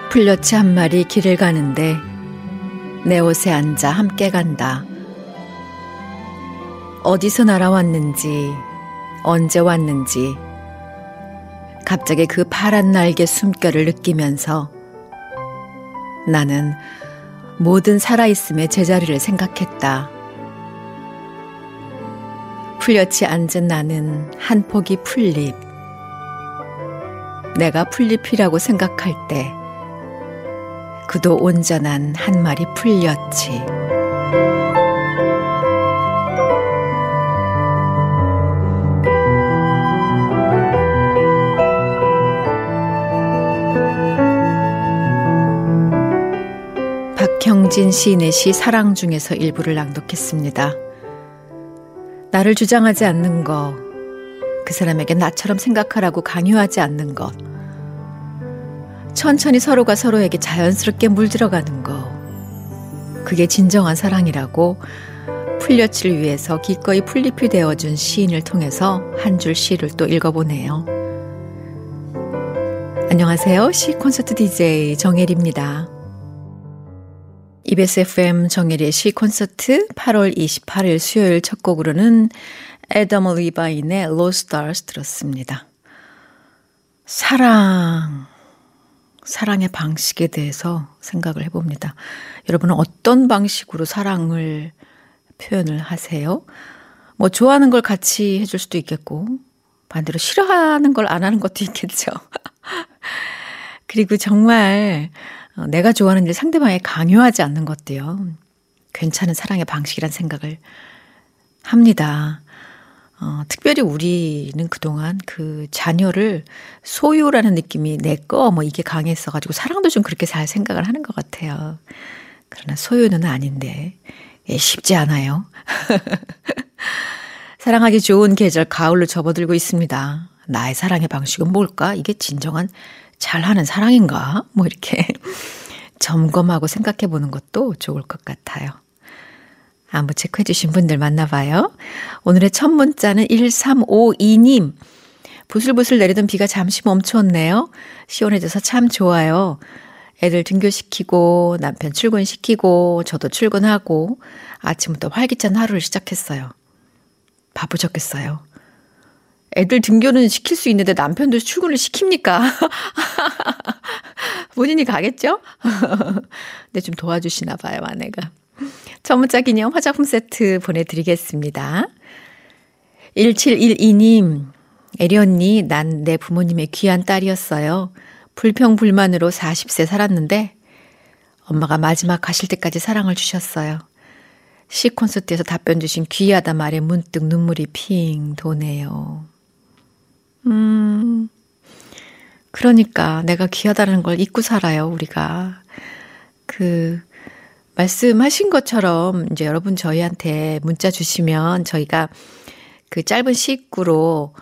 풀려치 한 마리 길을 가는데 내 옷에 앉아 함께 간다. 어디서 날아왔는지 언제 왔는지 갑자기 그 파란 날개 숨결을 느끼면서 나는 모든 살아있음의 제자리를 생각했다. 풀려치 앉은 나는 한 포기 풀잎. 내가 풀잎이라고 생각할 때 그도 온전한 한 마리 풀렸지. 박형진 시인의 시 사랑 중에서 일부를 낭독했습니다. 나를 주장하지 않는 것, 그 사람에게 나처럼 생각하라고 강요하지 않는 것, 천천히 서로가 서로에게 자연스럽게 물들어가는 것, 그게 진정한 사랑이라고 풀려치를 위해서 기꺼이 풀잎이 되어준 시인을 통해서 한 줄 시를 또 읽어보네요. 안녕하세요. 시 콘서트 DJ 정혜리입니다. EBS FM 정혜리의 시 콘서트 8월 28일 수요일 첫 곡으로는 애덤 리바인의 Lost Stars 들었습니다. 사랑의 방식에 대해서 생각을 해봅니다. 여러분은 어떤 방식으로 사랑을 표현을 하세요? 뭐 좋아하는 걸 같이 해줄 수도 있겠고 반대로 싫어하는 걸 안 하는 것도 있겠죠. 그리고 정말 내가 좋아하는 일 상대방에 강요하지 않는 것도요. 괜찮은 사랑의 방식이란 생각을 합니다. 특별히 우리는 그동안 그 자녀를 소유라는 느낌이 내 거 뭐 이게 강했어가지고 사랑도 좀 그렇게 잘 생각을 하는 것 같아요. 그러나 소유는 아닌데 쉽지 않아요. 사랑하기 좋은 계절 가을로 접어들고 있습니다. 나의 사랑의 방식은 뭘까? 이게 진정한 잘하는 사랑인가? 뭐 이렇게 점검하고 생각해 보는 것도 좋을 것 같아요. 안부 체크해 주신 분들 만나봐요. 오늘의 첫 문자는 1352님. 부슬부슬 내리던 비가 잠시 멈췄네요. 시원해져서 참 좋아요. 애들 등교시키고 남편 출근시키고 저도 출근하고 아침부터 활기찬 하루를 시작했어요. 바쁘셨겠어요. 애들 등교는 시킬 수 있는데 남편도 출근을 시킵니까? 본인이 가겠죠? 근데 좀 도와주시나 봐요, 아내가. 첫 문자 기념 화장품 세트 보내드리겠습니다. 1712님, 애리 언니, 난 내 부모님의 귀한 딸이었어요. 불평불만으로 40세 살았는데 엄마가 마지막 가실 때까지 사랑을 주셨어요. 시 콘서트에서 답변 주신 귀하다 말에 문득 눈물이 핑 도네요. 그러니까 내가 귀하다는 걸 잊고 살아요, 우리가. 말씀하신 것처럼 이제 여러분 저희한테 문자 주시면 저희가 그 짧은 시구로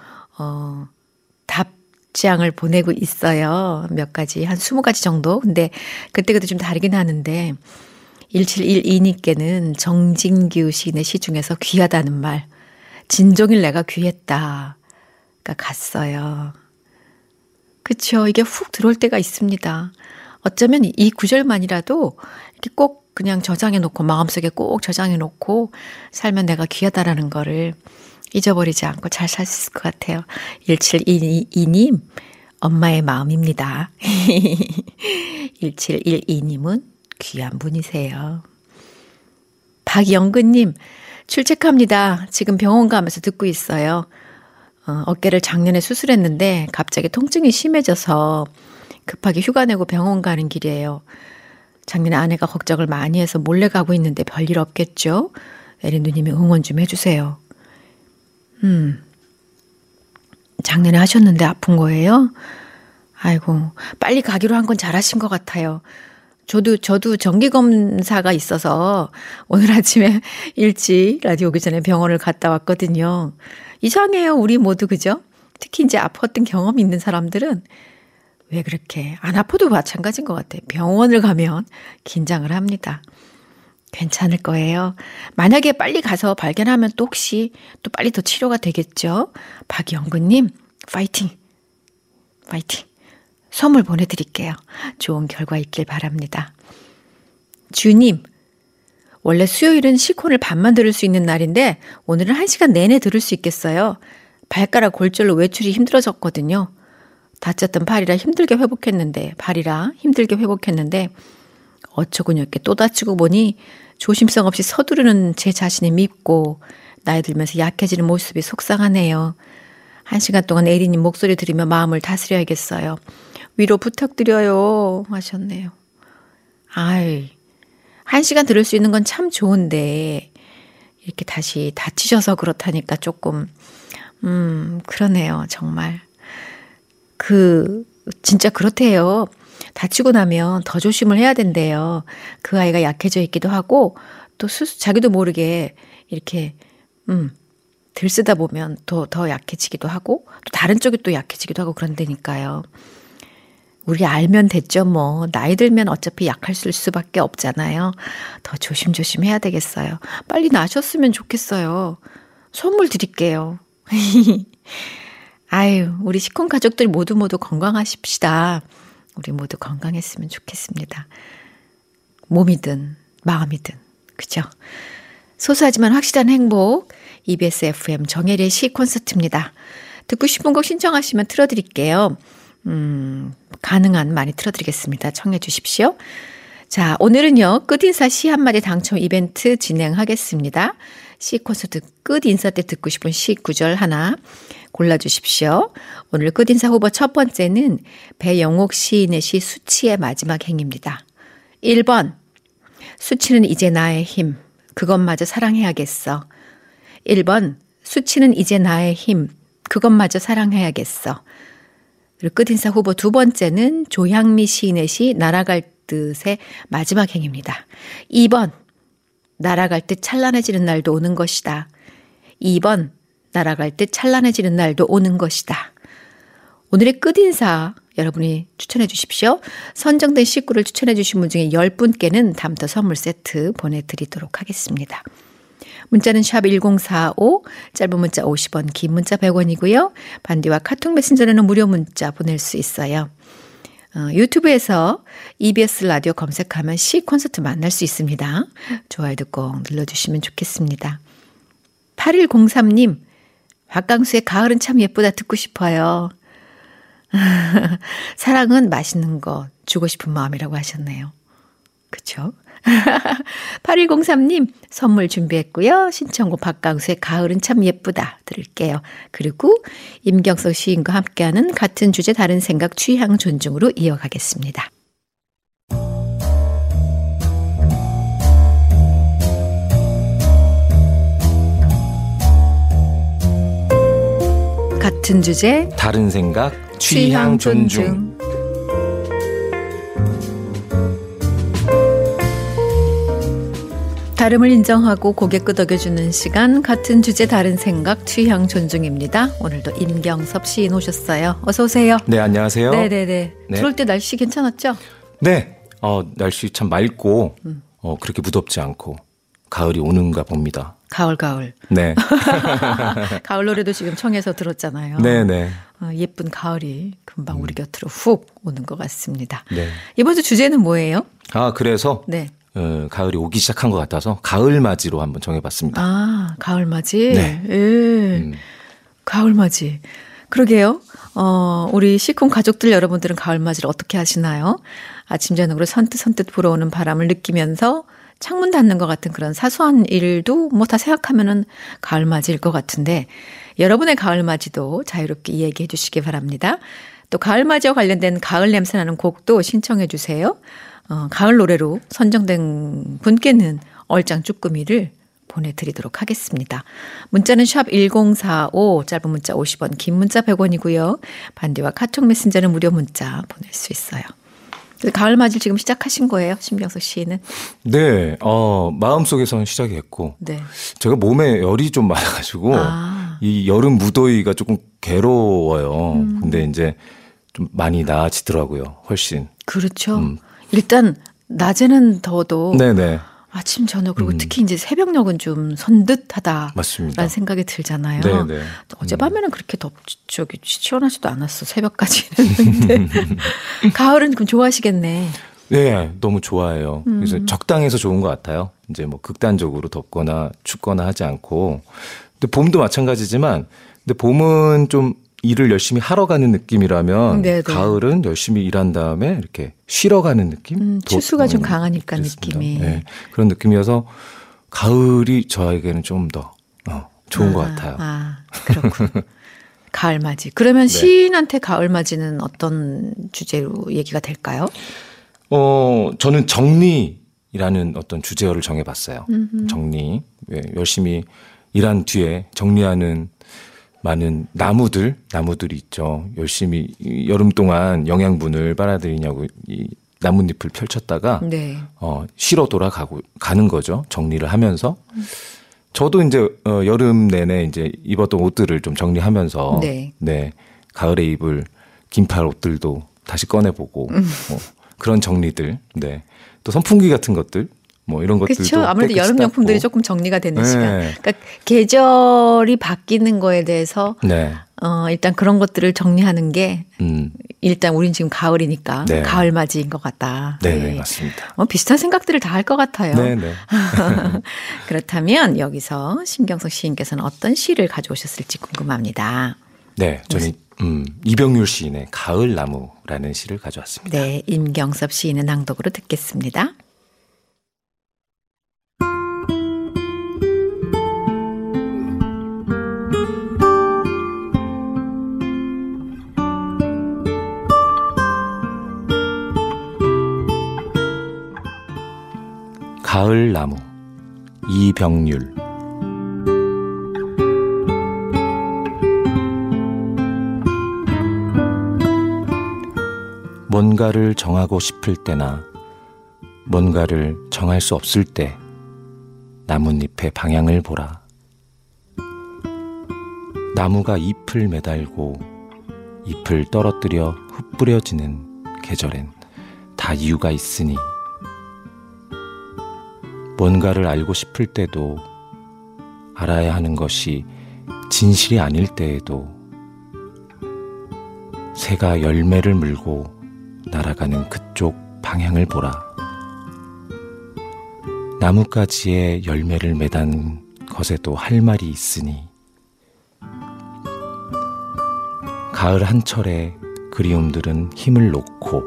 답장을 보내고 있어요. 몇 가지, 한 20가지 정도. 근데 그때그때 좀 다르긴 하는데 1712님께는 정진규 시인의 시 중에서 귀하다는 말, 진종일 내가 귀했다. 갔어요. 그쵸. 이게 훅 들어올 때가 있습니다. 어쩌면 이 구절만이라도 이렇게 꼭 그냥 저장해 놓고 마음속에 꼭 저장해 놓고 살면 내가 귀하다라는 거를 잊어버리지 않고 잘 살 수 있을 것 같아요. 1712님 엄마의 마음입니다. 1712님은 귀한 분이세요. 박영근님 출첵합니다. 지금 병원 가면서 듣고 있어요. 어깨를 작년에 수술했는데 갑자기 통증이 심해져서 급하게 휴가 내고 병원 가는 길이에요. 작년에 아내가 걱정을 많이 해서 몰래 가고 있는데 별일 없겠죠? 에리 누님이 응원 좀 해주세요. 작년에 하셨는데 아픈 거예요? 아이고, 빨리 가기로 한 건 잘하신 것 같아요. 저도 정기검사가 있어서 오늘 아침에 일찍 라디오 오기 전에 병원을 갔다 왔거든요. 이상해요, 우리 모두, 그죠? 특히 이제 아팠던 경험이 있는 사람들은 왜 그렇게, 안 아파도 마찬가지인 것 같아요. 병원을 가면 긴장을 합니다. 괜찮을 거예요. 만약에 빨리 가서 발견하면 또 혹시 또 빨리 더 치료가 되겠죠? 박영근님, 파이팅! 파이팅! 선물 보내드릴게요. 좋은 결과 있길 바랍니다. 주님, 원래 수요일은 시콘을 밤만 들을 수 있는 날인데 오늘은 1시간 내내 들을 수 있겠어요. 발가락 골절로 외출이 힘들어졌거든요. 다쳤던 발이라 힘들게 회복했는데 어처구니 없게 또 다치고 보니 조심성 없이 서두르는 제 자신이 밉고 나이 들면서 약해지는 모습이 속상하네요. 1시간 동안 에리님 목소리 들으며 마음을 다스려야겠어요. 위로 부탁드려요 하셨네요. 1시간 들을 수 있는 건 참 좋은데 이렇게 다시 다치셔서 그렇다니까 조금 그러네요. 정말 진짜 그렇대요. 다치고 나면 더 조심을 해야 된대요. 그 아이가 약해져 있기도 하고 또 자기도 모르게 이렇게 들쓰다 보면 더 약해지기도 하고 또 다른 쪽이 또 약해지기도 하고 그런다니까요. 우리 알면 됐죠 뭐. 나이 들면 어차피 약할 수밖에 없잖아요. 더 조심조심 해야 되겠어요. 빨리 나셨으면 좋겠어요. 선물 드릴게요. 우리 시콘 가족들 모두 건강하십시다. 우리 모두 건강했으면 좋겠습니다. 몸이든 마음이든 그죠? 소소하지만 확실한 행복 EBS FM 정혜리의 시 콘서트입니다. 듣고 싶은 곡 신청하시면 틀어드릴게요. 가능한 많이 틀어드리겠습니다. 청해 주십시오. 자, 오늘은요. 끝인사 시 한마디 당첨 이벤트 진행하겠습니다. 시 콘서트 끝인사 때 듣고 싶은 시 구절 하나 골라주십시오. 오늘 끝인사 후보 첫 번째는 배영옥 시인의 시 수치의 마지막 행입니다. 1번 수치는 이제 나의 힘 그것마저 사랑해야겠어. 1번 수치는 이제 나의 힘 그것마저 사랑해야겠어. 그리고 끝인사 후보 두 번째는 조향미 시인의 시 날아갈 듯의 마지막 행입니다. 2번 날아갈 듯 찬란해지는 날도 오는 것이다. 2번 날아갈 듯 찬란해지는 날도 오는 것이다. 오늘의 끝인사 여러분이 추천해 주십시오. 선정된 식구를 추천해 주신 분 중에 10분께는 담터 선물 세트 보내드리도록 하겠습니다. 문자는 샵 1045, 짧은 문자 50원, 긴 문자 100원이고요. 반디와 카톡 메신저는 무료 문자 보낼 수 있어요. 유튜브에서 EBS 라디오 검색하면 시 콘서트 만날 수 있습니다. 좋아요도 꼭 눌러주시면 좋겠습니다. 8103님, 박강수의 가을은 참 예쁘다 듣고 싶어요. 사랑은 맛있는 것 주고 싶은 마음이라고 하셨네요. 그렇죠? 8103님 선물 준비했고요. 신청곡 박강수의 가을은 참 예쁘다 들을게요. 그리고 임경석 시인과 함께하는 같은 주제 다른 생각 취향 존중으로 이어가겠습니다. 같은 주제 다른 생각 취향 존중. 다름을 인정하고 고개 끄덕여주는 시간 같은 주제 다른 생각 취향 존중입니다. 오늘도 임경섭 시인 오셨어요. 어서 오세요. 네, 안녕하세요. 네네네. 네. 들어올 때 날씨 괜찮았죠? 네. 날씨 참 맑고 그렇게 무덥지 않고 가을이 오는가 봅니다. 가을. 네. 가을 노래도 지금 청해서 들었잖아요. 네네. 예쁜 가을이 금방 우리 곁으로 훅 오는 것 같습니다. 네. 이번 주 주제는 뭐예요? 그래서 네. 가을이 오기 시작한 것 같아서 가을맞이로 한번 정해봤습니다. 가을맞이? 네. 예. 가을맞이. 그러게요. 우리 시콘 가족들 여러분들은 가을맞이를 어떻게 하시나요? 아침 저녁으로 선뜻 불어오는 바람을 느끼면서 창문 닫는 것 같은 그런 사소한 일도 뭐 다 생각하면은 가을맞이일 것 같은데 여러분의 가을맞이도 자유롭게 이야기해 주시기 바랍니다. 또 가을맞이와 관련된 가을 냄새나는 곡도 신청해 주세요. 가을 노래로 선정된 분께는 얼짱 쭈꾸미를 보내드리도록 하겠습니다. 문자는 샵 1045, 짧은 문자 50원, 긴 문자 100원이고요. 반디와 카톡 메신저는 무료 문자 보낼 수 있어요. 가을맞이를 지금 시작하신 거예요, 신병석 시인은? 네, 마음속에서는 시작이 했고, 네. 제가 몸에 열이 좀 많아가지고, 이 여름 무더위가 조금 괴로워요. 근데 이제 좀 많이 나아지더라고요, 훨씬. 그렇죠. 일단, 낮에는 더워도, 네네. 아침, 저녁, 그리고 특히 이제 새벽녘은 좀 선듯하다라는 맞습니다. 생각이 들잖아요. 네네. 어젯밤에는 그렇게 시원하지도 않았어, 새벽까지는. 근데 가을은 그럼 좋아하시겠네. 네, 너무 좋아해요. 그래서 적당해서 좋은 것 같아요. 이제 뭐 극단적으로 덥거나 춥거나 하지 않고. 근데 봄도 마찬가지지만, 근데 봄은 좀 일을 열심히 하러 가는 느낌이라면 네네. 가을은 열심히 일한 다음에 이렇게 쉬러 가는 느낌? 추수가 좀 강하니까 그렇습니다. 느낌이. 네, 그런 느낌이어서 가을이 저에게는 좀 더 좋은 것 같아요. 그렇군. 가을맞이. 그러면 시인한테 가을맞이는 어떤 주제로 얘기가 될까요? 저는 정리라는 어떤 주제어를 정해봤어요. 정리. 열심히 일한 뒤에 정리하는 많은 나무들이 있죠. 열심히 여름 동안 영양분을 빨아들이냐고 이 나뭇잎을 펼쳤다가 쉬러 가는 거죠. 정리를 하면서. 저도 이제 여름 내내 이제 입었던 옷들을 좀 정리하면서 가을에 입을 긴팔 옷들도 다시 꺼내보고 그런 정리들. 또 선풍기 같은 것들. 뭐 이런 것들도 그렇죠. 아무래도 여름 용품들이 닦고. 조금 정리가 되는 시간. 그러니까 계절이 바뀌는 거에 대해서 일단 그런 것들을 정리하는 게 일단 우린 지금 가을이니까 가을 맞이인 것 같다. 네, 맞습니다. 비슷한 생각들을 다 할 것 같아요. 네네. 그렇다면 여기서 신경석 시인께서는 어떤 시를 가져오셨을지 궁금합니다. 네, 저는 이병률 시인의 가을나무라는 시를 가져왔습니다. 네, 임경섭 시인의 낭독으로 듣겠습니다. 가을나무 이병률. 뭔가를 정하고 싶을 때나 뭔가를 정할 수 없을 때 나뭇잎의 방향을 보라. 나무가 잎을 매달고 잎을 떨어뜨려 흩뿌려지는 계절엔 다 이유가 있으니 뭔가를 알고 싶을 때도 알아야 하는 것이 진실이 아닐 때에도 새가 열매를 물고 날아가는 그쪽 방향을 보라. 나뭇가지에 열매를 매단 것에도 할 말이 있으니 가을 한철에 그리움들은 힘을 놓고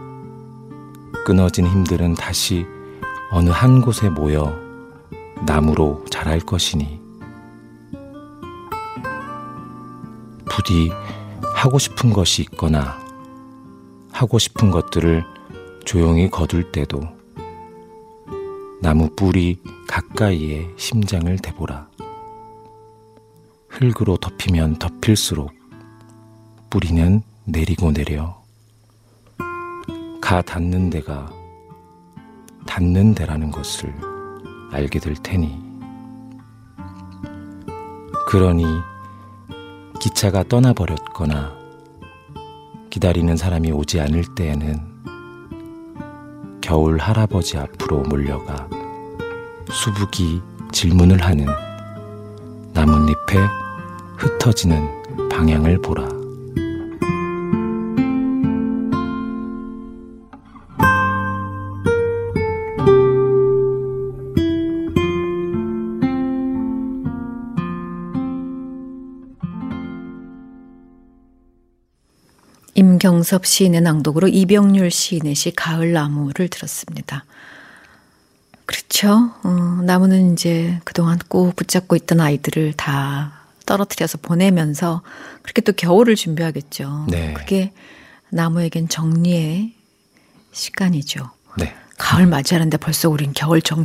끊어진 힘들은 다시 어느 한 곳에 모여 나무로 자랄 것이니 부디 하고 싶은 것이 있거나 하고 싶은 것들을 조용히 거둘 때도 나무 뿌리 가까이에 심장을 대보라. 흙으로 덮이면 덮일수록 뿌리는 내리고 내려 가 닿는 데가 닿는 데라는 것을 알게 될 테니 그러니 기차가 떠나버렸거나 기다리는 사람이 오지 않을 때에는 겨울 할아버지 앞으로 몰려가 수북이 질문을 하는 나뭇잎에 흩어지는 방향을 보라. 임경섭 시인의 낭독으로 이병률 시인의 시 가을나무를 들었습니다. 그렇죠. 나무는 이제 그동안 꼭 붙잡고 있던 아이들을 다 떨어뜨려서 보내면서 그렇게 또 겨울을 준비하겠죠. 네. 그게 나무에겐 정리의 시간이죠. 네. 가을 맞이하는데 벌써 우린 겨울 정리.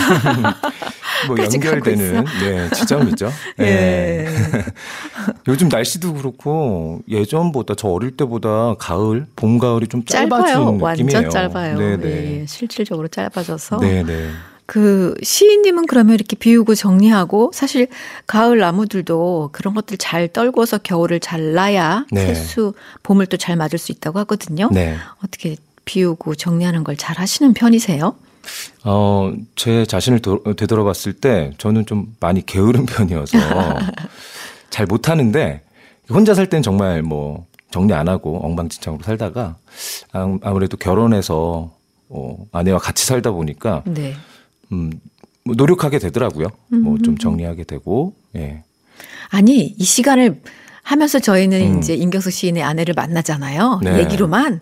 뭐 연결되는 지점이죠. 네. 요즘 날씨도 그렇고 예전보다 저 어릴 때보다 봄 가을이 좀 짧아진 느낌이에요. 완전 짧아요. 네네. 예, 실질적으로 짧아져서. 네네. 그 시인님은 그러면 이렇게 비우고 정리하고 사실 가을 나무들도 그런 것들 잘 떨궈서 겨울을 잘라야 봄을 또 잘 맞을 수 있다고 하거든요. 어떻게 비우고 정리하는 걸 잘 하시는 편이세요? 제 자신을 되돌아봤을 때 저는 좀 많이 게으른 편이어서 잘 못하는데 혼자 살 땐 정말 뭐 정리 안 하고 엉망진창으로 살다가 아무래도 결혼해서 아내와 같이 살다 보니까 네. 뭐 노력하게 되더라고요. 뭐 좀 정리하게 되고. 예. 아니 이 시간을 하면서 저희는 이제 임경숙 시인의 아내를 만나잖아요. 네. 얘기로만.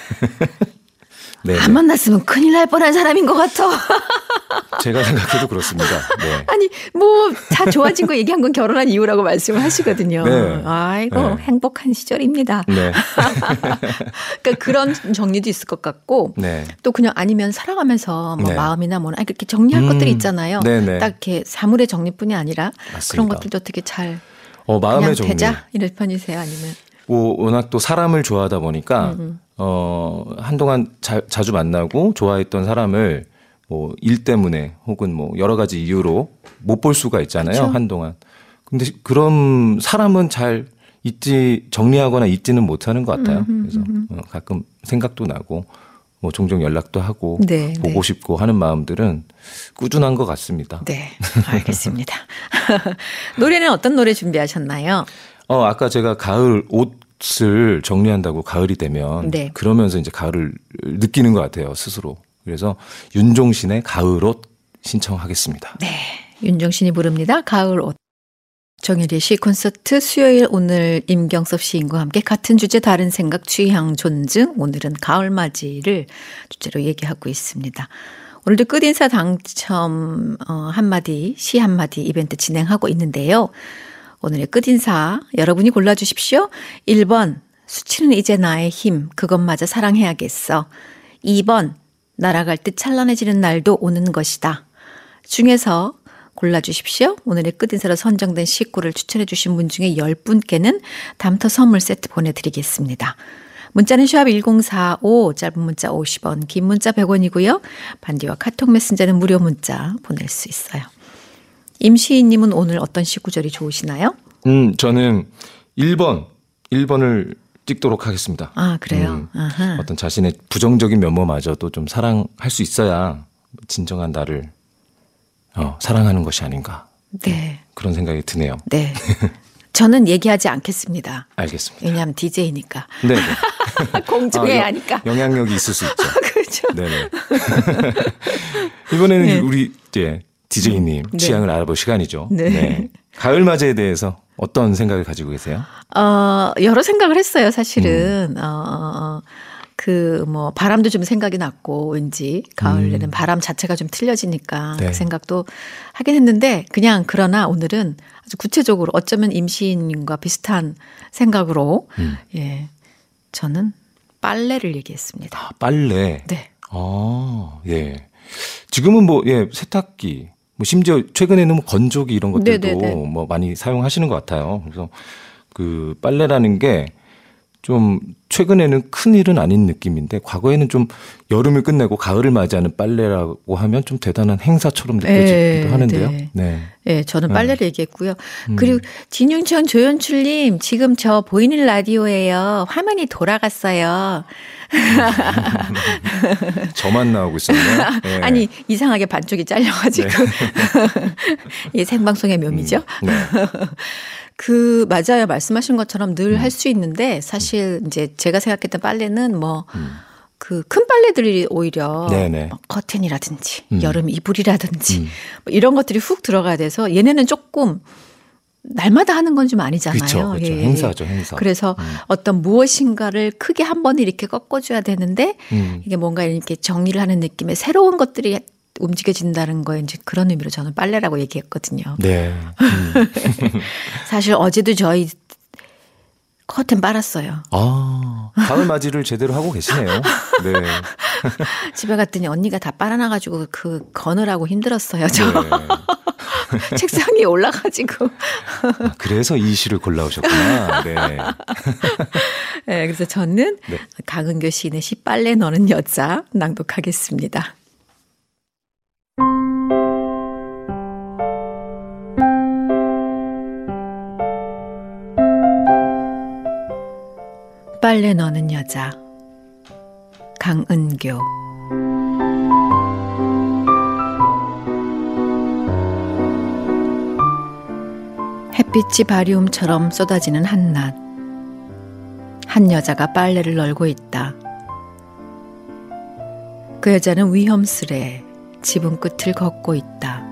네. 안 만났으면 큰일 날 뻔한 사람인 것 같아. 제가 생각해도 그렇습니다. 네. 아니 뭐 다 좋아진 거 얘기한 건 결혼한 이후라고 말씀을 하시거든요. 네. 아이고 네. 행복한 시절입니다. 네. 그러니까 그런 정리도 있을 것 같고 네. 또 그냥 아니면 살아가면서 뭐 네. 마음이나 뭐나 그렇게 정리할 것들이 있잖아요. 네네. 딱 이렇게 사물의 정리뿐이 아니라 맞습니다. 그런 것들도 어떻게 잘 마음의 그냥 정리. 되자 이럴 편이세요? 아니면 워낙 또 사람을 좋아하다 보니까 한동안 자주 만나고 좋아했던 사람을 뭐 일 때문에 혹은 뭐 여러 가지 이유로 못 볼 수가 있잖아요. 그렇죠. 한동안. 근데 그런 사람은 잘 정리하거나 잊지는 못하는 것 같아요. 그래서 가끔 생각도 나고 뭐 종종 연락도 하고 네, 보고 네. 싶고 하는 마음들은 꾸준한 것 같습니다. 네, 알겠습니다. 노래는 어떤 노래 준비하셨나요? 아까 제가 가을 옷을 정리한다고 가을이 되면 네. 그러면서 이제 가을을 느끼는 것 같아요, 스스로. 그래서 윤종신의 가을 옷 신청하겠습니다. 네, 윤종신이 부릅니다. 가을 옷. 정일의 시 콘서트 수요일 오늘 임경섭 시인과 함께 같은 주제 다른 생각 취향 존중 오늘은 가을맞이를 주제로 얘기하고 있습니다. 오늘도 끝인사 당첨 한마디 시 한마디 이벤트 진행하고 있는데요. 오늘의 끝인사 여러분이 골라주십시오. 1번 수치는 이제 나의 힘 그것마저 사랑해야겠어. 2번 날아갈 듯 찬란해지는 날도 오는 것이다. 중에서 골라주십시오. 오늘의 끝인사로 선정된 식구를 추천해 주신 분 중에 10분께는 담터 선물 세트 보내드리겠습니다. 문자는 샵 1045 짧은 문자 50원 긴 문자 100원이고요. 반디와 카톡 메신저는 무료 문자 보낼 수 있어요. 임시인님은 오늘 어떤 시구절이 좋으시나요? 저는 1번을 찍도록 하겠습니다. 아, 그래요? 아하. 어떤 자신의 부정적인 면모마저도 좀 사랑할 수 있어야 진정한 나를 사랑하는 것이 아닌가. 네. 그런 생각이 드네요. 네. 저는 얘기하지 않겠습니다. 알겠습니다. 왜냐하면 DJ니까. 네. 공중해야 하니까. 영향력이 있을 수 있죠. 그렇죠. 네네. 이번에는 네. 우리 DJ님 네. 취향을 취향을 알아볼 시간이죠. 네. 가을맞이에 대해서 어떤 생각을 가지고 계세요? 여러 생각을 했어요, 사실은. 바람도 좀 생각이 났고, 왠지. 가을에는 바람 자체가 좀 틀려지니까 네. 그 생각도 하긴 했는데, 그러나 오늘은 아주 구체적으로 어쩌면 임시인님과 비슷한 생각으로, 예. 저는 빨래를 얘기했습니다. 아, 빨래. 네. 예. 지금은 세탁기, 심지어 최근에는 건조기 이런 것들도 네네네. 많이 사용하시는 것 같아요. 그래서 그 빨래라는 게 좀 최근에는 큰 일은 아닌 느낌인데 과거에는 좀 여름을 끝내고 가을을 맞이하는 빨래라고 하면 좀 대단한 행사처럼 느껴지기도 하는데요. 네. 네. 네, 저는 빨래를 얘기했고요. 그리고 진용천 조연출님 지금 저 보이는 라디오예요. 화면이 돌아갔어요. 저만 나오고 있었네요. 네. 아니 이상하게 반쪽이 잘려가지고 이게 생방송의 묘미죠. 네. 맞아요. 말씀하신 것처럼 늘 할 수 있는데 사실 이제 제가 생각했던 빨래는 그 큰 빨래들이 오히려 네네. 커튼이라든지 여름 이불이라든지 뭐 이런 것들이 훅 들어가야 돼서 얘네는 조금 날마다 하는 건 좀 아니잖아요. 그렇죠. 예. 행사죠, 행사. 그래서 어떤 무엇인가를 크게 한 번에 이렇게 꺾어줘야 되는데 이게 뭔가 이렇게 정리를 하는 느낌의 새로운 것들이 움직여진다는 거에 이제 그런 의미로 저는 빨래라고 얘기했거든요. 네. 사실 어제도 저희 커튼 빨았어요. 가을 맞이를 제대로 하고 계시네요. 네. 집에 갔더니 언니가 다 빨아놔가지고 거느라고 힘들었어요. 저 네. 책상 위에 올라가지고. 그래서 이 시를 골라오셨구나. 네. 네, 그래서 저는 네. 강은교 시인의 시 빨래 너는 여자 낭독하겠습니다. 빨래 너는 여자 강은교 햇빛이 바리움처럼 쏟아지는 한낮, 한 여자가 빨래를 널고 있다. 그 여자는 위험스레 지붕 끝을 걷고 있다.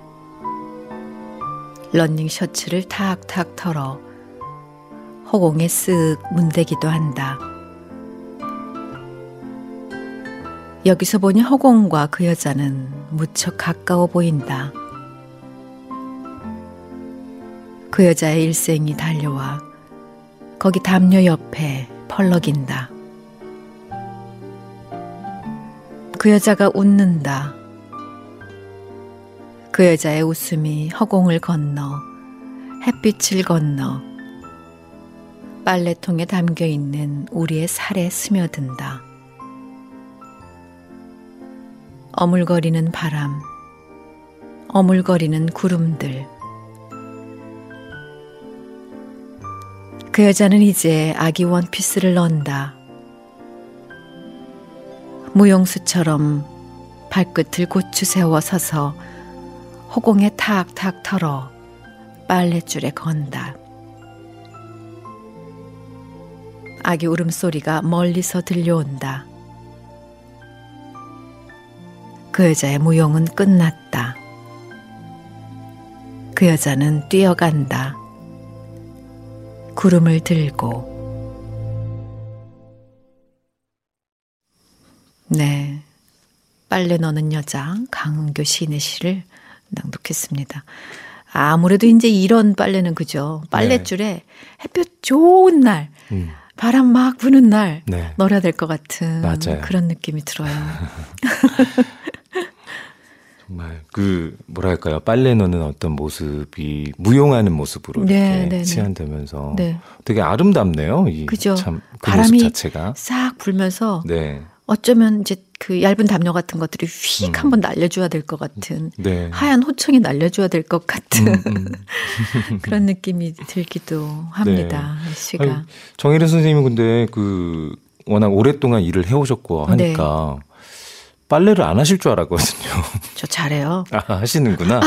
러닝 셔츠를 탁탁 털어 허공에 쓱 문대기도 한다. 여기서 보니 허공과 그 여자는 무척 가까워 보인다. 그 여자의 일생이 달려와 거기 담요 옆에 펄럭인다. 그 여자가 웃는다. 그 여자의 웃음이 허공을 건너 햇빛을 건너 빨래통에 담겨있는 우리의 살에 스며든다. 어물거리는 바람, 어물거리는 구름들. 그 여자는 이제 아기 원피스를 넣는다. 무용수처럼 발끝을 고추 세워 서서 허공에 탁탁 털어 빨랫줄에 건다. 아기 울음소리가 멀리서 들려온다. 그 여자의 무용은 끝났다. 그 여자는 뛰어간다. 구름을 들고. 네, 빨래 넣는 여자 강은교 시인의 시를 낭독했습니다. 아무래도 이제 이런 빨래는 그죠. 빨랫줄에 햇볕 좋은 날, 바람 막 부는 날 네. 널어야 될 것 같은 맞아요. 그런 느낌이 들어요. 정말 그 뭐랄까요, 빨래 넣는 어떤 모습이 무용하는 모습으로 이렇게 치환되면서 되게 아름답네요. 이 그죠. 참 그 바람이 모습 자체가 싹 불면서 네. 어쩌면 이제 그 얇은 담요 같은 것들이 휙 한번 날려줘야 될 것 같은 하얀 호청이 날려줘야 될 것 같은 그런 느낌이 들기도 합니다. 이 시가. 정혜련 선생님은 근데 그 워낙 오랫동안 일을 해오셨고 하니까 빨래를 안 하실 줄 알았거든요. 저 잘해요. 아, 하시는구나.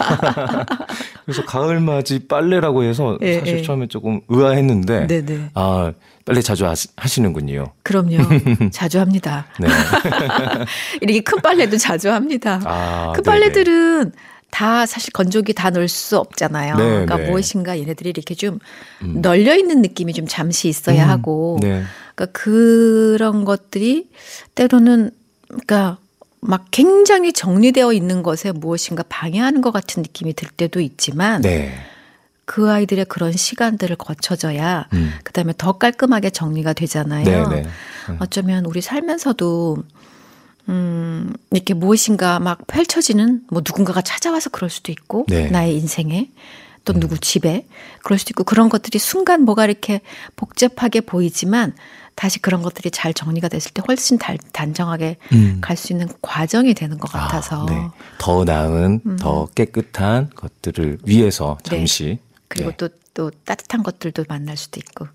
그래서 가을맞이 빨래라고 해서 사실 처음에 조금 의아했는데 아, 빨래 자주 하시는군요. 그럼요. 자주 합니다. 네. 이렇게 큰 빨래도 자주 합니다. 큰 빨래들은 다 사실 건조기 다 넣을 수 없잖아요. 그러니까 무엇인가 얘네들이 이렇게 좀 널려 있는 느낌이 좀 잠시 있어야 하고 그러니까 그런 것들이 때로는 그러니까 막 굉장히 정리되어 있는 것에 무엇인가 방해하는 것 같은 느낌이 들 때도 있지만 그 아이들의 그런 시간들을 거쳐져야 그다음에 더 깔끔하게 정리가 되잖아요. 어쩌면 우리 살면서도 이렇게 무엇인가 막 펼쳐지는 뭐 누군가가 찾아와서 그럴 수도 있고 나의 인생에 또 누구 집에 그럴 수도 있고 그런 것들이 순간 뭐가 이렇게 복잡하게 보이지만 다시 그런 것들이 잘 정리가 됐을 때 훨씬 단정하게 갈 수 있는 과정이 되는 것 같아서 더 나은 더 깨끗한 것들을 위해서 잠시 그리고 또 따뜻한 것들도 만날 수도 있고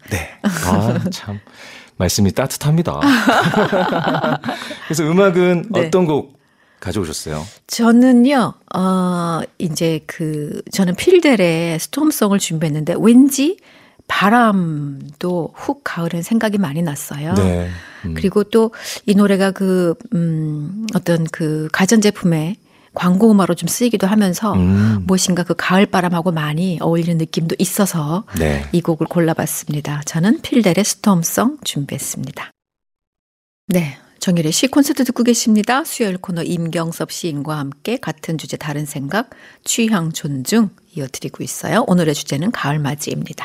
참 말씀이 따뜻합니다. 그래서 음악은 어떤 곡 가져오셨어요? 저는요, 이제 저는 필델의 스톰송을 준비했는데 왠지 바람도 훅 가을엔 생각이 많이 났어요. 그리고 또 이 노래가 어떤 가전제품에 광고 음악으로 좀 쓰이기도 하면서 무엇인가 그 가을 바람하고 많이 어울리는 느낌도 있어서 이 곡을 골라봤습니다. 저는 필델의 스톰송 준비했습니다. 네. 정일의 시 콘서트 듣고 계십니다. 수요일 코너 임경섭 시인과 함께 같은 주제 다른 생각 취향 존중 이어드리고 있어요. 오늘의 주제는 가을맞이입니다.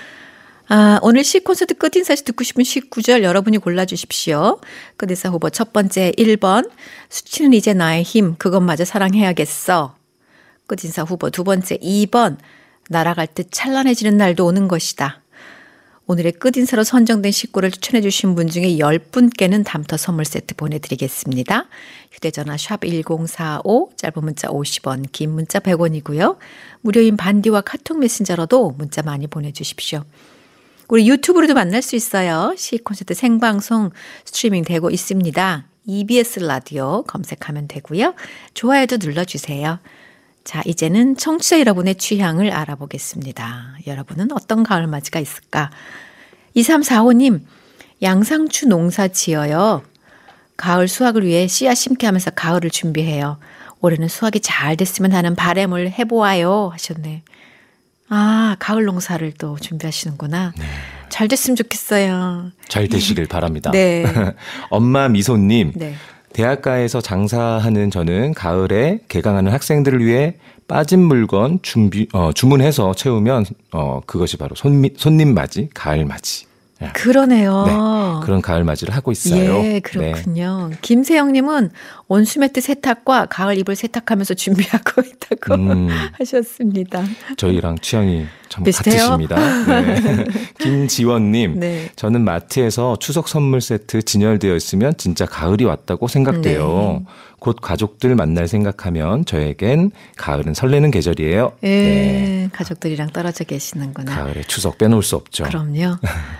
오늘 시 콘서트 끝인사에서 듣고 싶은 시 구절 여러분이 골라주십시오. 끝인사 후보 첫 번째 1번 수치는 이제 나의 힘 그것마저 사랑해야겠어. 끝인사 후보 두 번째 2번 날아갈 듯 찬란해지는 날도 오는 것이다. 오늘의 끝인사로 선정된 식구를 추천해 주신 분 중에 10분께는 담터 선물 세트 보내드리겠습니다. 휴대전화 샵 1045 짧은 문자 50원 긴 문자 100원이고요. 무료인 반디와 카톡 메신저로도 문자 많이 보내주십시오. 우리 유튜브로도 만날 수 있어요. 시 콘서트 생방송 스트리밍 되고 있습니다. EBS 라디오 검색하면 되고요. 좋아요도 눌러주세요. 자, 이제는 청취자 여러분의 취향을 알아보겠습니다. 여러분은 어떤 가을맞이가 있을까? 2345님, 양상추 농사 지어요. 가을 수확을 위해 씨앗 심게 하면서 가을을 준비해요. 올해는 수확이 잘 됐으면 하는 바람을 해보아요 하셨네. 아, 가을 농사를 또 준비하시는구나. 네. 잘 됐으면 좋겠어요. 잘 되시길 바랍니다. 네. 엄마 미소님, 네. 대학가에서 장사하는 저는 가을에 개강하는 학생들을 위해 빠진 물건 주문해서 채우면 그것이 바로 손님 맞이, 가을 맞이. 그러네요. 네, 그런 가을 맞이를 하고 있어요. 예, 그렇군요. 네. 김세영님은 온수매트 세탁과 가을 이불 세탁하면서 준비하고 있다고 하셨습니다. 저희랑 취향이 참 비슷해요? 같으십니다. 네. 김지원님, 네. 저는 마트에서 추석 선물 세트 진열되어 있으면 진짜 가을이 왔다고 생각돼요. 네. 곧 가족들 만날 생각하면 저에겐 가을은 설레는 계절이에요. 예, 네. 가족들이랑 떨어져 계시는구나. 가을에 추석 빼놓을 수 없죠. 그럼요.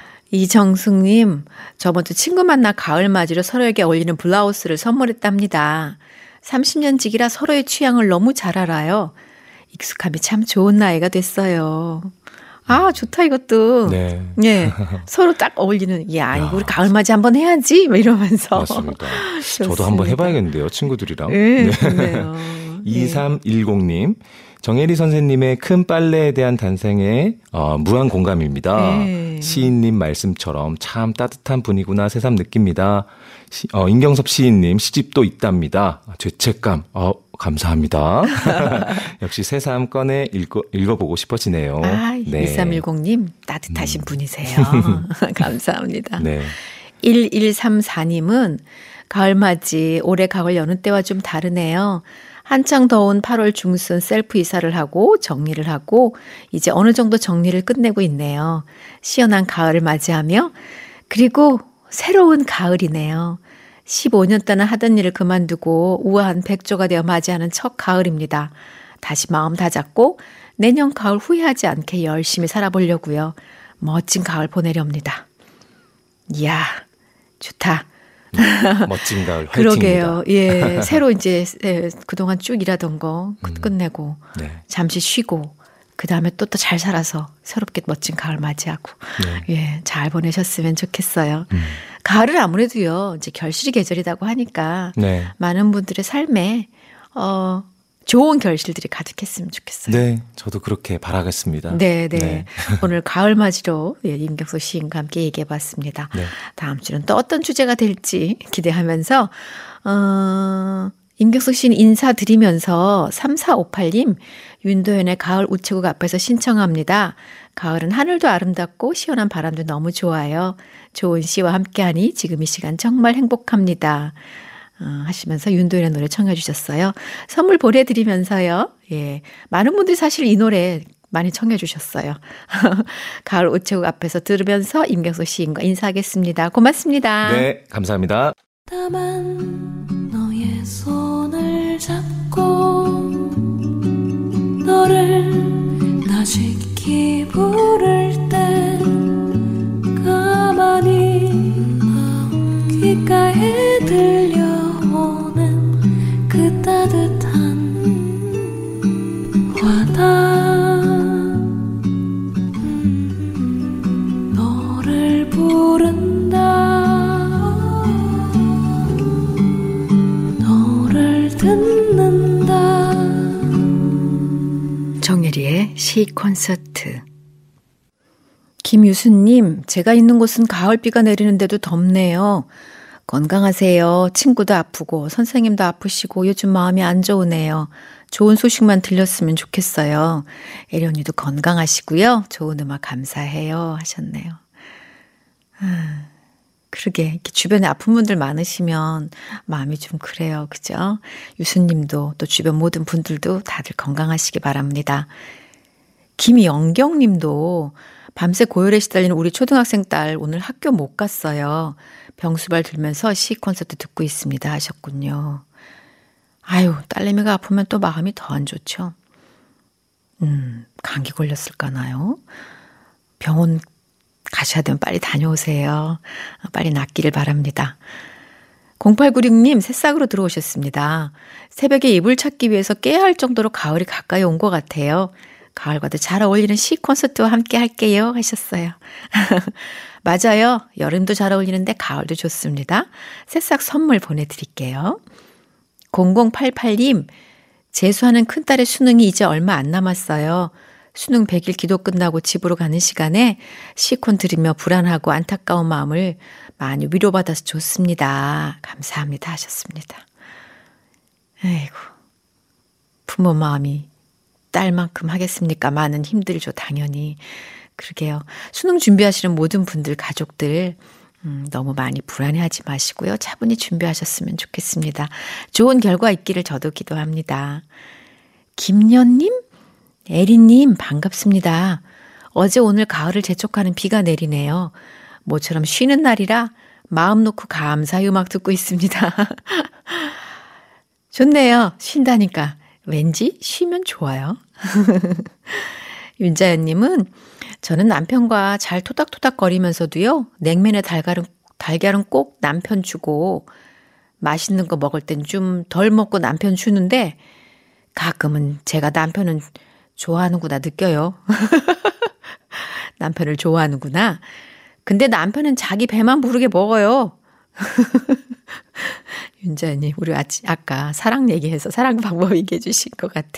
이정숙님, 저번 주 친구 만나 가을 맞이로 서로에게 어울리는 블라우스를 선물했답니다. 30년 지기라 서로의 취향을 너무 잘 알아요. 익숙함이 참 좋은 나이가 됐어요. 아, 좋다, 이것도. 네. 예. 서로 딱 어울리는, 이거 우리 가을 맞이 한번 해야지. 막 이러면서. 맞습니다. 저도 한번 해봐야겠는데요, 친구들이랑. 네, 그래요. 2310님. 정혜리 선생님의 큰 빨래에 대한 단생에 무한 공감입니다. 네. 시인님 말씀처럼 참 따뜻한 분이구나 새삼 느낍니다. 임경섭 시인님 시집도 있답니다. 죄책감 감사합니다. 역시 새삼 꺼내 읽어보고 싶어지네요. 네. 1310님 따뜻하신 분이세요. 감사합니다. 네. 1134님은 가을맞이 올해 가을 여느 때와 좀 다르네요. 한창 더운 8월 중순 셀프 이사를 하고 정리를 하고 이제 어느 정도 정리를 끝내고 있네요. 시원한 가을을 맞이하며 그리고 새로운 가을이네요. 15년 동안 하던 일을 그만두고 우아한 백조가 되어 맞이하는 첫 가을입니다. 다시 마음 다잡고 내년 가을 후회하지 않게 열심히 살아보려고요. 멋진 가을 보내렵니다. 이야, 좋다. 멋진 가을 화이팅입니다. 그러게요. 예, 새로 이제 그동안 쭉 일하던 거 끝내고 네. 잠시 쉬고 그 다음에 또 잘 살아서 새롭게 멋진 가을 맞이하고 예, 잘 보내셨으면 좋겠어요. 가을은 아무래도요 이제 결실이 계절이라고 하니까 많은 분들의 삶에 좋은 결실들이 가득했으면 좋겠어요. 네, 저도 그렇게 바라겠습니다. 네. 오늘 가을 맞이로 임경수 시인과 함께 얘기해봤습니다. 네. 다음 주는 또 어떤 주제가 될지 기대하면서 임경수 시인 인사드리면서 3458님 윤도현의 가을 우체국 앞에서 신청합니다. 가을은 하늘도 아름답고 시원한 바람도 너무 좋아요. 좋은 시와 함께하니 지금 이 시간 정말 행복합니다. 하시면서 윤도현의 노래 청해 주셨어요. 선물 보내드리면서요. 예, 많은 분들이 사실 이 노래 많이 청해 주셨어요. 가을 우체국 앞에서 들으면서 임경수 시인과 인사하겠습니다. 고맙습니다. 네, 감사합니다. 다만 너의 손을 잡고 너를 다시키 부를 때 가만히 귓가에 들려오는 그 따뜻한 와닿아 너를 부른다 너를 듣는다 정혜리의 시 콘서트. 김유수님, 제가 있는 곳은 가을비가 내리는데도 덥네요. 건강하세요. 친구도 아프고 선생님도 아프시고 요즘 마음이 안 좋으네요. 좋은 소식만 들렸으면 좋겠어요. 애리 언니도 건강하시고요. 좋은 음악 감사해요 하셨네요. 그러게 이렇게 주변에 아픈 분들 많으시면 마음이 좀 그래요. 그죠? 유수님도 또 주변 모든 분들도 다들 건강하시기 바랍니다. 김영경 님도 밤새 고열에 시달리는 우리 초등학생 딸 오늘 학교 못 갔어요. 병수발 들면서 시 콘서트 듣고 있습니다 하셨군요. 아유, 딸내미가 아프면 또 마음이 더 안 좋죠. 감기 걸렸을까나요? 병원 가셔야 되면 빨리 다녀오세요. 빨리 낫기를 바랍니다. 0896님 새싹으로 들어오셨습니다. 새벽에 이불 찾기 위해서 깨야 할 정도로 가을이 가까이 온 것 같아요. 가을과도 잘 어울리는 시 콘서트와 함께 할게요 하셨어요. 맞아요. 여름도 잘 어울리는데 가을도 좋습니다. 새싹 선물 보내드릴게요. 0088님 재수하는 큰딸의 수능이 이제 얼마 안 남았어요. 수능 100일 기도 끝나고 집으로 가는 시간에 시콘 들으며 불안하고 안타까운 마음을 많이 위로받아서 좋습니다. 감사합니다 하셨습니다. 아이고, 부모 마음이 딸만큼 하겠습니까? 많은 힘들죠, 당연히. 그러게요. 수능 준비하시는 모든 분들, 가족들 너무 많이 불안해하지 마시고요. 차분히 준비하셨으면 좋겠습니다. 좋은 결과 있기를 저도 기도합니다. 김연님, 에리님 반갑습니다. 어제 오늘 가을을 재촉하는 비가 내리네요. 모처럼 쉬는 날이라 마음 놓고 감사의 음악 듣고 있습니다. 좋네요. 쉰다니까. 왠지 쉬면 좋아요. 윤자연님은 저는 남편과 잘 토닥토닥거리면서도요. 냉면에 달걀은 꼭 남편 주고 맛있는 거 먹을 땐 좀 덜 먹고 남편 주는데 가끔은 제가 남편은 좋아하는구나 느껴요. 남편을 좋아하는구나. 근데 남편은 자기 배만 부르게 먹어요. 윤자연님, 우리 아까 사랑 얘기해서 사랑 방법 얘기해 주신 것 같아.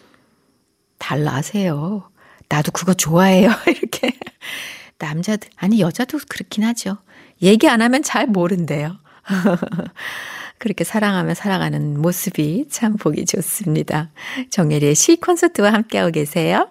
달라하세요. 나도 그거 좋아해요. 이렇게. 남자들, 아니 여자도 그렇긴 하죠. 얘기 안 하면 잘 모른대요. 그렇게 사랑하며 살아가는 모습이 참 보기 좋습니다. 정혜리의 시 콘서트와 함께하고 계세요.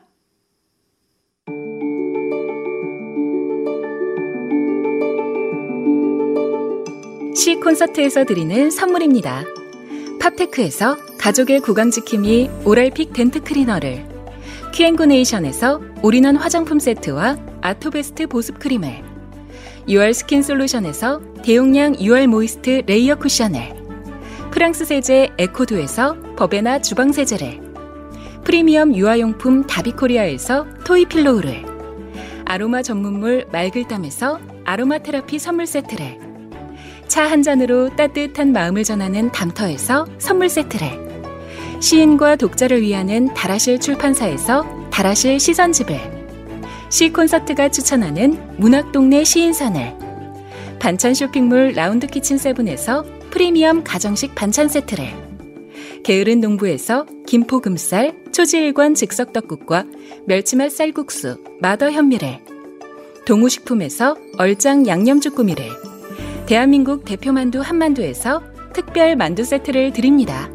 시 콘서트에서 드리는 선물입니다. 팝테크에서 가족의 구강지킴이 오랄픽 덴트 클리너를, 큐앤구네이션에서 올인원 화장품 세트와 아토베스트 보습크림을, 유알 스킨 솔루션에서 대용량 유알 모이스트 레이어 쿠션을, 프랑스 세제 에코두에서 버베나 주방세제를, 프리미엄 유아용품 다비코리아에서 토이필로우를, 아로마 전문물 말글담에서 아로마 테라피 선물 세트를, 차 한 잔으로 따뜻한 마음을 전하는 담터에서 선물 세트를, 시인과 독자를 위하는 다라실 출판사에서 다라실 시선집을, 시 콘서트가 추천하는 문학동네 시인선을, 반찬 쇼핑몰 라운드키친세븐에서 프리미엄 가정식 반찬 세트를, 게으른 농부에서 김포금쌀, 초지일관 즉석떡국과 멸치맛 쌀국수, 마더 현미를, 동우식품에서 얼짱 양념쭈꾸미를, 대한민국 대표만두 한만두에서 특별 만두 세트를 드립니다.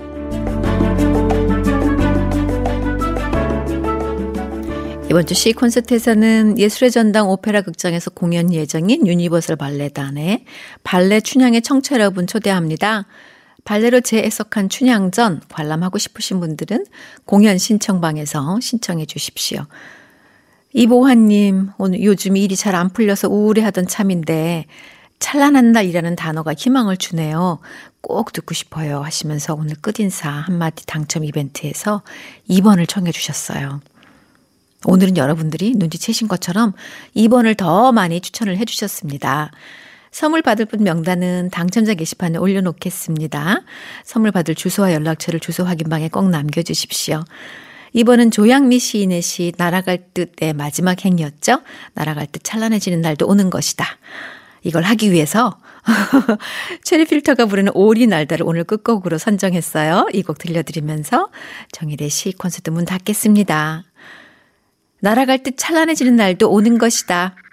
이번 주 시 콘서트에서는 예술의 전당 오페라 극장에서 공연 예정인 유니버설 발레단의 발레 춘향의 청취자 여러분 초대합니다. 발레로 재해석한 춘향전 관람하고 싶으신 분들은 공연 신청방에서 신청해 주십시오. 이보환님, 오늘 요즘 일이 잘 안 풀려서 우울해하던 참인데 찬란한 날이라는 단어가 희망을 주네요. 꼭 듣고 싶어요 하시면서 오늘 끝인사 한마디 당첨 이벤트에서 2번을 청해 주셨어요. 오늘은 여러분들이 눈치채신 것처럼 2번을 더 많이 추천을 해 주셨습니다. 선물 받을 분 명단은 당첨자 게시판에 올려놓겠습니다. 선물 받을 주소와 연락처를 주소 확인방에 꼭 남겨주십시오. 이번은 조양미 시인의 시 날아갈 듯의 마지막 행이었죠. 날아갈 듯 찬란해지는 날도 오는 것이다. 이걸 하기 위해서 체리필터가 부르는 오리 날다를 오늘 끝곡으로 선정했어요. 이 곡 들려드리면서 정일의 시 콘서트 문 닫겠습니다. 날아갈 듯 찬란해지는 날도 오는 것이다.